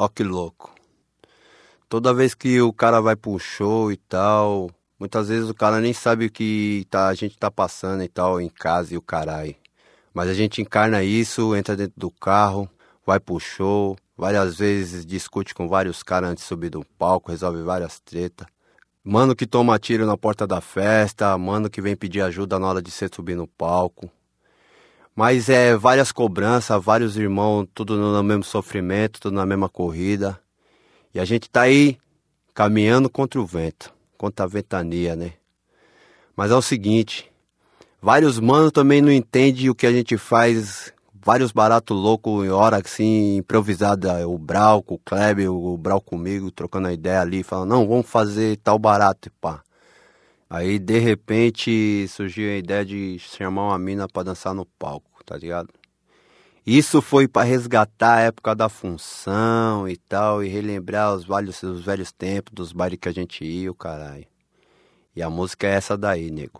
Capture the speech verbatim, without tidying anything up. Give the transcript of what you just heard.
Ó que louco. Toda vez que o cara vai pro show e tal, muitas vezes o cara nem sabe o que tá, a gente tá passando e tal em casa e o caralho. Mas a gente encarna isso, entra dentro do carro, vai pro show, várias vezes discute com vários caras antes de subir do palco, resolve várias tretas. Mano que toma tiro na porta da festa, mano que vem pedir ajuda na hora de você subir no palco. Mas é várias cobranças, vários irmãos, tudo no mesmo sofrimento, tudo na mesma corrida. E a gente tá aí caminhando contra o vento, contra a ventania, né? Mas é o seguinte, vários manos também não entendem o que a gente faz, vários baratos loucos em hora assim, improvisada, o Brau com o Kleber, o Brau comigo, trocando a ideia ali, falando, não, vamos fazer tal barato e pá. Aí de repente surgiu a ideia de chamar uma mina pra dançar no palco, tá ligado? Isso foi pra resgatar a época da função e tal, e relembrar os velhos, os velhos tempos dos bailes que a gente ia, o caralho. E a música é essa daí, nego.